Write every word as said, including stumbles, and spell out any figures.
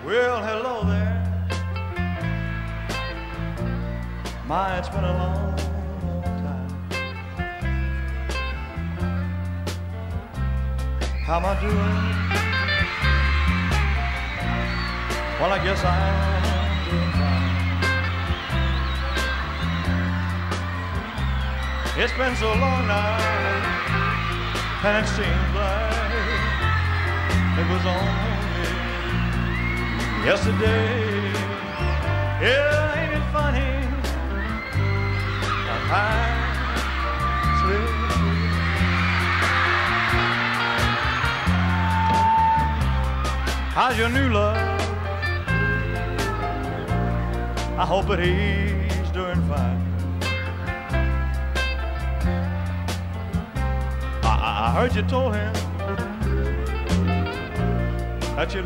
Well, hello there. My, it's been a long, long time. How am I doing? Well, I guess I'm doing fine. It's been so long now, and it seems like it was only yesterday. Yeah, ain't it funny how time slips? How's your new love? I hope that he's doing fine. I, I heard you told him